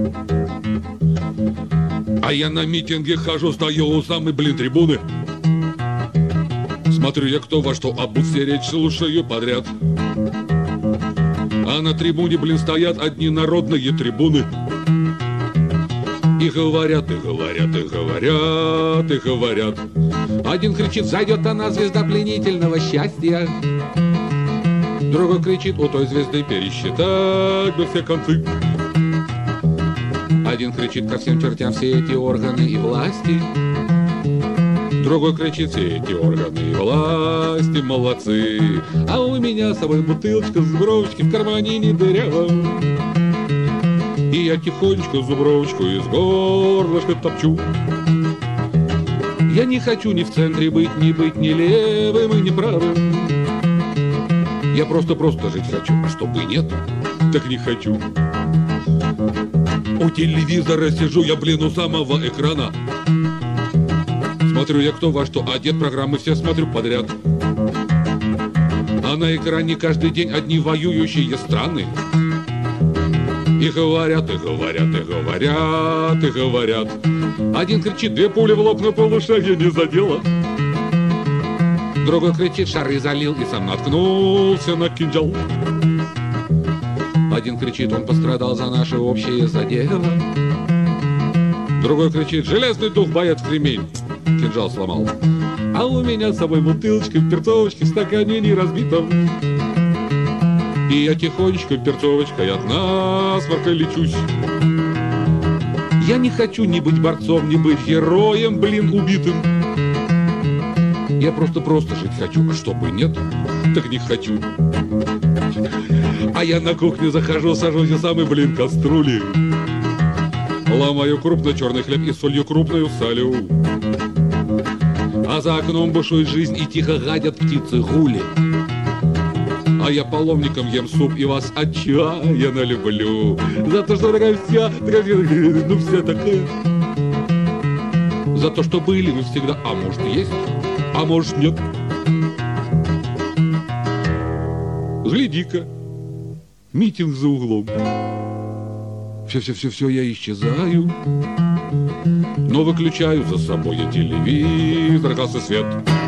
А я на митинге хожу, стою у самой, трибуны. Смотрю я, кто во что обут, все речь слушаю подряд. А на трибуне, стоят одни народные трибуны. И говорят, и говорят, и говорят, и говорят. Один кричит: зайдет она, звезда пленительного счастья. Другой кричит: у той звезды пересчитать бы все концы. Один кричит: ко всем чертям все эти органы и власти. Другой кричит: все эти органы и власти молодцы. А у меня с собой бутылочка с зубровочки в кармане не дырявом. И я тихонечко зубровочку из горлышка топчу. Я не хочу ни в центре быть ни левым и ни правым. Я просто жить хочу, а чтобы нет, так не хочу. У телевизора сижу я, у самого экрана. Смотрю я, кто во что одет, программы все смотрю подряд. А на экране каждый день одни воюющие страны. И говорят, и говорят, и говорят, и говорят. Один кричит: две пули в лоб на полушаге не задело. Другой кричит: шары залил и сам наткнулся на кинжал. Один кричит: он пострадал за наше общее задело. Другой кричит: железный дух боец кремень кинжал сломал. А у меня с собой бутылочка в перцовочке в стакане не разбитом. И я тихонечко перцовочкой от насморка лечусь. Я не хочу ни быть борцом, ни быть героем, убитым. Я просто жить хочу, а чтобы нет, так не хочу. А я на кухню захожу, сажусь и самый, кастрюли. Ломаю крупно черный хлеб и солью крупную солю. А за окном бушует жизнь и тихо гадят птицы-гули. А я половником ем суп и вас отчаянно люблю. За то, что такая вся, ну вся такая. За то, что были вы всегда, а может есть, а может нет. Гляди-ка, митинг за углом. Все, я исчезаю. Но выключаю за собой я телевизор, газ и свет.